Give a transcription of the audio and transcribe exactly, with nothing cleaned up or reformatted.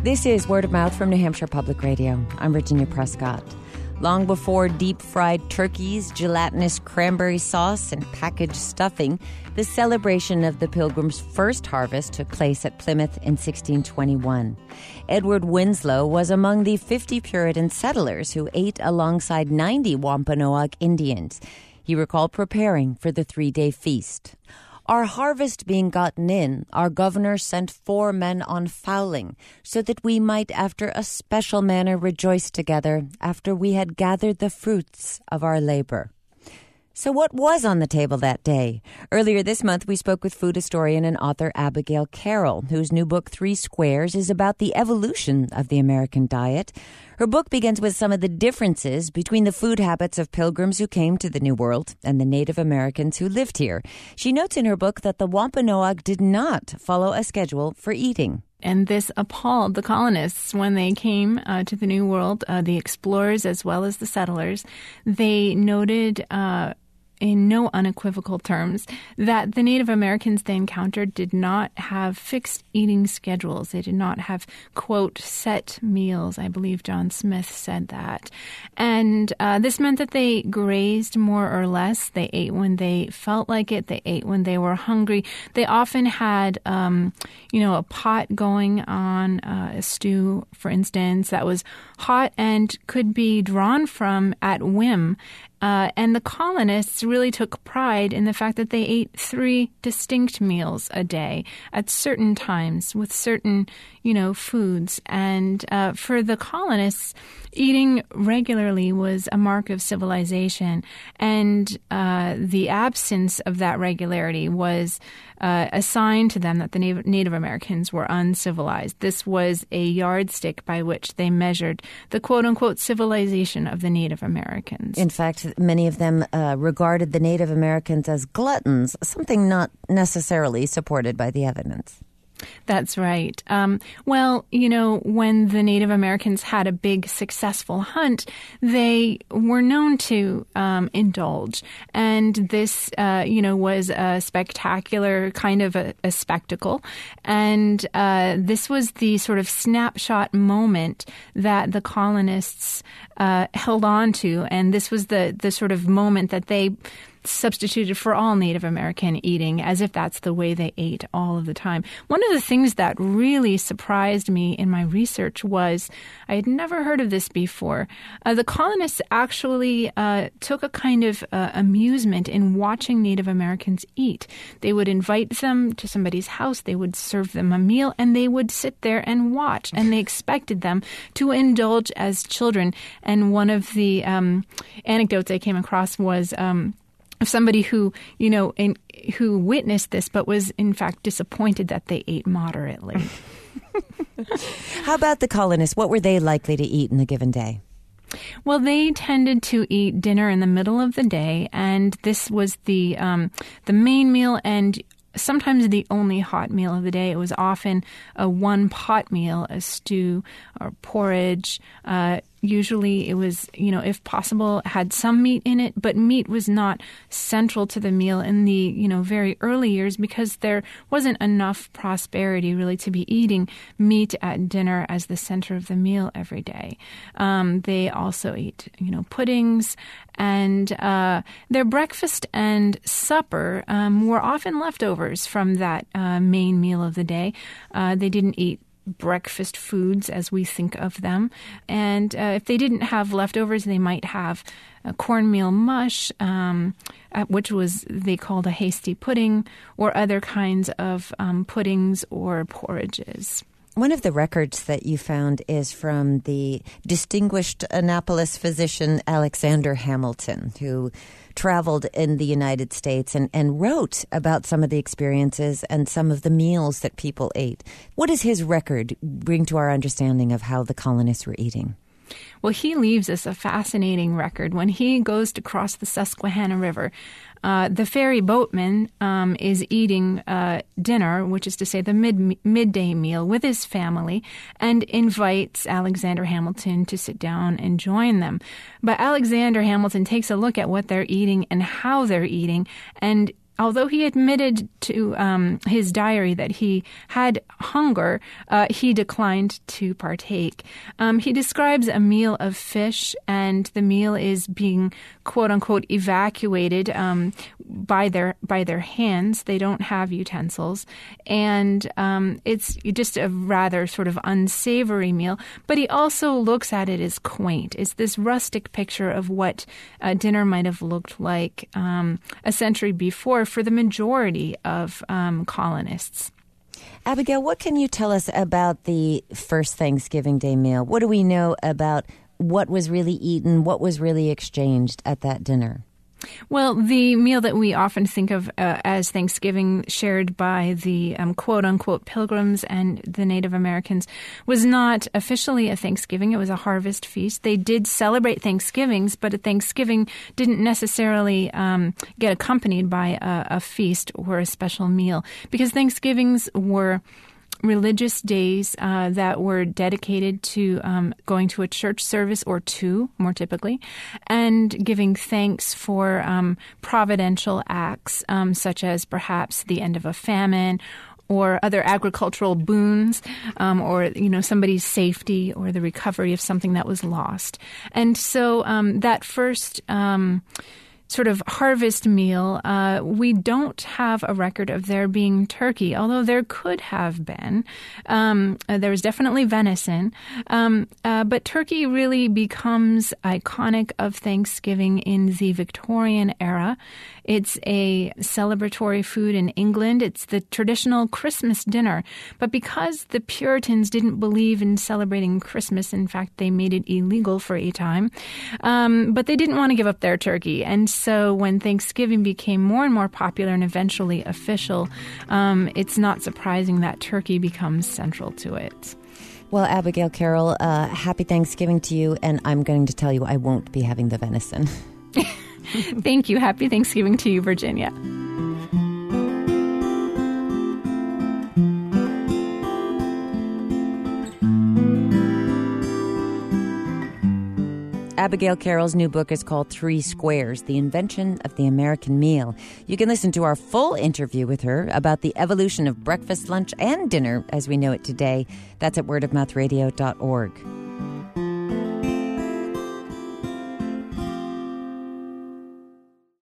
This is Word of Mouth from New Hampshire Public Radio. I'm Virginia Prescott. Long before deep-fried turkeys, gelatinous cranberry sauce, and packaged stuffing, the celebration of the Pilgrims' first harvest took place at Plymouth in sixteen twenty-one. Edward Winslow was among the fifty Puritan settlers who ate alongside ninety Wampanoag Indians. He recalled preparing for the three-day feast. Our harvest being gotten in, our governor sent four men on fowling, so that we might after a special manner rejoice together after we had gathered the fruits of our labor. So what was on the table that day? Earlier this month, we spoke with food historian and author Abigail Carroll, whose new book, Three Squares, is about the evolution of the American diet. Her book begins with some of the differences between the food habits of pilgrims who came to the New World and the Native Americans who lived here. She notes in her book that the Wampanoag did not follow a schedule for eating. And this appalled the colonists when they came uh, to the New World, uh, the explorers as well as the settlers. They noted uh, in no unequivocal terms that the Native Americans they encountered did not have fixed eating schedules. They did not have, quote, set meals. I believe John Smith said that. And uh, this meant that they grazed more or less. They ate when they felt like it. They ate when they were hungry. They often had, um, you know, a pot going on, uh, a stew, for instance, that was hot and could be drawn from at whim. Uh, and the colonists really took pride in the fact that they ate three distinct meals a day at certain times with certain, you know, foods. And uh, for the colonists, eating regularly was a mark of civilization. And uh, the absence of that regularity was uh, a sign to them that the Native, Native Americans were uncivilized. This was a yardstick by which they measured the quote-unquote civilization of the Native Americans. In fact, many of them uh, regarded the Native Americans as gluttons, something not necessarily supported by the evidence. That's right. Um, well, you know, when the Native Americans had a big successful hunt, they were known to um, indulge. And this, uh, you know, was a spectacular kind of a, a spectacle. And uh, this was the sort of snapshot moment that the colonists uh, held on to. And this was the, the sort of moment that they substituted for all Native American eating, as if that's the way they ate all of the time. One of the things that really surprised me in my research was I had never heard of this before. Uh, the colonists actually uh, took a kind of uh, amusement in watching Native Americans eat. They would invite them to somebody's house, they would serve them a meal, and they would sit there and watch. And they expected them to indulge as children. And one of the um, anecdotes I came across was Um, of somebody who, you know, in, who witnessed this but was, in fact, disappointed that they ate moderately. How about the colonists? What were they likely to eat in a given day? Well, they tended to eat dinner in the middle of the day, and this was the um, the main meal and sometimes the only hot meal of the day. It was often a one pot meal, a stew or porridge. Uh, usually it was, you know, if possible, had some meat in it, but meat was not central to the meal in the, you know, very early years because there wasn't enough prosperity really to be eating meat at dinner as the center of the meal every day. Um, they also ate, you know, puddings, and uh, their breakfast and supper um, were often leftovers from that uh, main meal of the day. Uh, they didn't eat breakfast foods as we think of them. And uh, if they didn't have leftovers, they might have a cornmeal mush, um, uh, which was they called a hasty pudding, or other kinds of um, puddings or porridges. One of the records that you found is from the distinguished Annapolis physician Alexander Hamilton, who traveled in the United States and, and wrote about some of the experiences and some of the meals that people ate. What does his record bring to our understanding of how the colonists were eating? Well, he leaves us a fascinating record. When he goes to cross the Susquehanna River, uh, the ferry boatman um, is eating uh, dinner, which is to say the mid midday meal, with his family, and invites Alexander Hamilton to sit down and join them. But Alexander Hamilton takes a look at what they're eating and how they're eating, and although he admitted to um, his diary that he had hunger, uh, he declined to partake. Um, he describes a meal of fish, and the meal is being, quote unquote, evacuated um, by their by their hands. They don't have utensils, and um, it's just a rather sort of unsavory meal. But he also looks at it as quaint. It's this rustic picture of what uh, dinner might have looked like um, a century before for the majority of um, colonists. Abigail, what can you tell us about the first Thanksgiving Day meal? What do we know about what was really eaten, what was really exchanged at that dinner? Well, the meal that we often think of uh, as Thanksgiving, shared by the um, quote-unquote pilgrims and the Native Americans, was not officially a Thanksgiving. It was a harvest feast. They did celebrate Thanksgivings, but a Thanksgiving didn't necessarily um, get accompanied by a, a feast or a special meal, because Thanksgivings were religious days uh, that were dedicated to um, going to a church service or two, more typically, and giving thanks for um, providential acts, um, such as perhaps the end of a famine or other agricultural boons, um, or, you know, somebody's safety or the recovery of something that was lost. And so um, that first um sort of harvest meal, uh, we don't have a record of there being turkey, although there could have been. Um, uh, there was definitely venison. Um, uh, but turkey really becomes iconic of Thanksgiving in the Victorian era. It's a celebratory food in England. It's the traditional Christmas dinner. But because the Puritans didn't believe in celebrating Christmas, in fact, they made it illegal for a time, um, but they didn't want to give up their turkey. And so when Thanksgiving became more and more popular and eventually official, um, it's not surprising that turkey becomes central to it. Well, Abigail Carroll, uh, happy Thanksgiving to you, and I'm going to tell you I won't be having the venison. Thank you. Happy Thanksgiving to you, Virginia. Abigail Carroll's new book is called Three Squares, The Invention of the American Meal. You can listen to our full interview with her about the evolution of breakfast, lunch, and dinner as we know it today. That's at word of mouth radio dot org.